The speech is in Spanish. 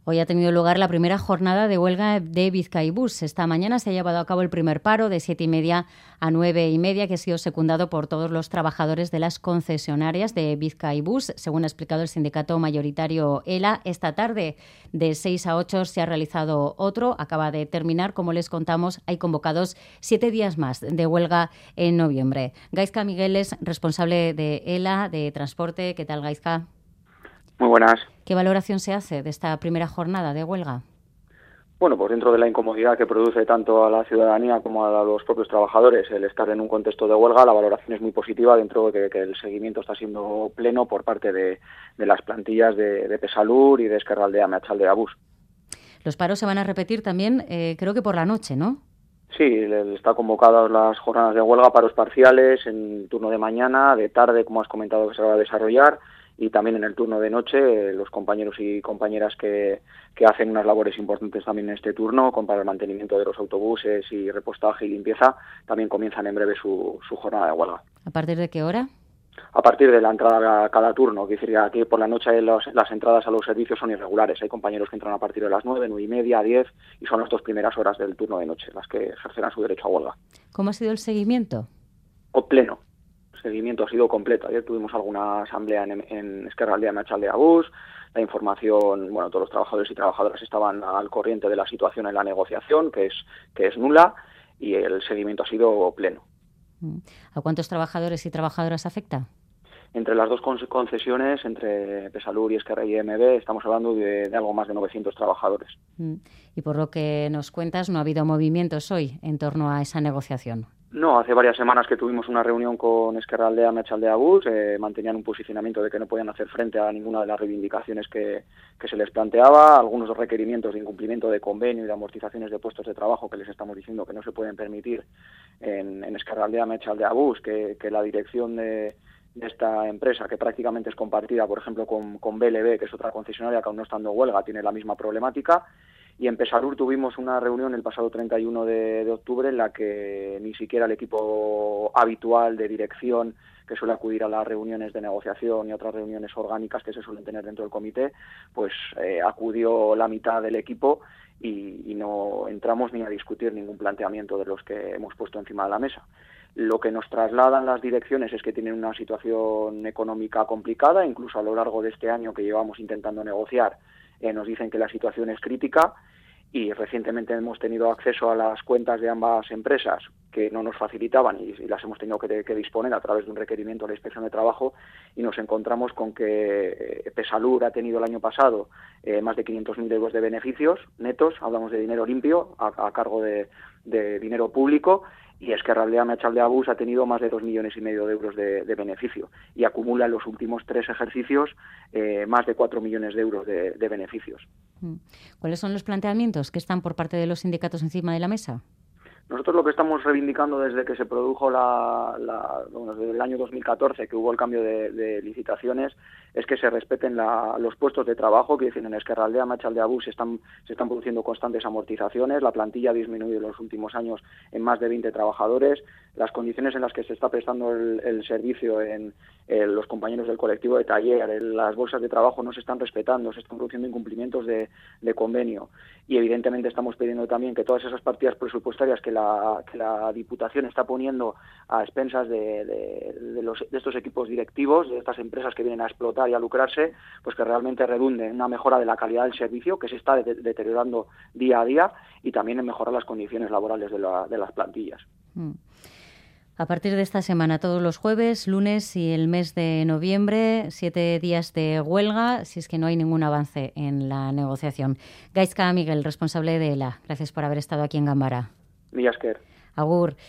Hoy ha tenido lugar la primera jornada de huelga de Bizkaibus. Esta mañana se ha llevado a cabo el primer paro de 7:30 a 9:30, que ha sido secundado por todos los trabajadores de las concesionarias de Bizkaibus, según ha explicado el sindicato mayoritario ELA. Esta tarde, de 6 a 8, se ha realizado otro. Acaba de terminar. Como les contamos, hay convocados 7 días más de huelga en noviembre. Gaizka Miguel es responsable de ELA, de transporte. ¿Qué tal, Gaizka? Muy buenas. ¿Qué valoración se hace de esta primera jornada de huelga? Bueno, pues dentro de la incomodidad que produce tanto a la ciudadanía como a los propios trabajadores el estar en un contexto de huelga, la valoración es muy positiva dentro de que el seguimiento está siendo pleno por parte de las plantillas de Pesalur y de Ezkerraldea Meatzaldea Bus. Los paros se van a repetir también, creo que por la noche, ¿no? Sí, está convocadas las jornadas de huelga, paros parciales, en turno de mañana, de tarde, como has comentado, que se va a desarrollar, y también en el turno de noche, los compañeros y compañeras que hacen unas labores importantes también en este turno, para el mantenimiento de los autobuses y repostaje y limpieza, también comienzan en breve su jornada de huelga. ¿A partir de qué hora? A partir de la entrada a cada turno, que decir, aquí por la noche las entradas a los servicios son irregulares. Hay compañeros que entran a partir de las 9, 9:30, 10, y son las 2 primeras horas del turno de noche las que ejercerán su derecho a huelga. ¿Cómo ha sido el seguimiento? O pleno. El seguimiento ha sido completo. Ayer tuvimos alguna asamblea en Ezkerraldea Meatzaldea Bus. La información, bueno, todos los trabajadores y trabajadoras estaban al corriente de la situación en la negociación, que es nula, y el seguimiento ha sido pleno. ¿A cuántos trabajadores y trabajadoras afecta? Entre las dos concesiones, entre Pesalur y Ezkerra y EMB, estamos hablando de algo más de 900 trabajadores. Y por lo que nos cuentas, no ha habido movimientos hoy en torno a esa negociación. No, hace varias semanas que tuvimos una reunión con Ezkerraldea Meatzaldea Bus, mantenían un posicionamiento de que no podían hacer frente a ninguna de las reivindicaciones que se les planteaba, algunos requerimientos de incumplimiento de convenio y de amortizaciones de puestos de trabajo que les estamos diciendo que no se pueden permitir en Ezkerraldea Meatzaldea Bus, que la dirección de esta empresa, que prácticamente es compartida, por ejemplo, con BLB, que es otra concesionaria que aún no estando en huelga, tiene la misma problemática. Y en Pesalur tuvimos una reunión el pasado 31 de octubre en la que ni siquiera el equipo habitual de dirección que suele acudir a las reuniones de negociación y otras reuniones orgánicas que se suelen tener dentro del comité, pues acudió la mitad del equipo y no entramos ni a discutir ningún planteamiento de los que hemos puesto encima de la mesa. Lo que nos trasladan las direcciones es que tienen una situación económica complicada, incluso a lo largo de este año que llevamos intentando negociar, nos dicen que la situación es crítica, y recientemente hemos tenido acceso a las cuentas de ambas empresas que no nos facilitaban y las hemos tenido que disponer a través de un requerimiento de la Inspección de Trabajo, y nos encontramos con que Pesalur ha tenido el año pasado más de 500.000 euros de beneficios netos, hablamos de dinero limpio a cargo de dinero público, y Ezkerraldea Meatzaldea Bus ha tenido más de 2,5 millones de euros de beneficio, y acumula en los últimos 3 ejercicios más de 4 millones de euros de beneficios. ¿Cuáles son los planteamientos que están por parte de los sindicatos encima de la mesa? Nosotros lo que estamos reivindicando desde que se produjo desde el año 2014, que hubo el cambio de licitaciones, es que se respeten los puestos de trabajo, que dicen en Ezkerraldea Meatzaldea Bus se están produciendo constantes amortizaciones, la plantilla ha disminuido en los últimos años en más de 20 trabajadores, las condiciones en las que se está prestando el servicio en los compañeros del colectivo de taller, las bolsas de trabajo no se están respetando, se están produciendo incumplimientos de convenio, y evidentemente estamos pidiendo también que todas esas partidas presupuestarias que la Diputación está poniendo a expensas de estos equipos directivos, de estas empresas que vienen a explotar y a lucrarse, pues que realmente redunde en una mejora de la calidad del servicio, que se está deteriorando día a día, y también en mejorar las condiciones laborales de las plantillas. A partir de esta semana, todos los jueves, lunes y el mes de noviembre, 7 días de huelga, si es que no hay ningún avance en la negociación. Gaizka Miguel, responsable de ELA, gracias por haber estado aquí en Ganbara. Mila esker. Agur.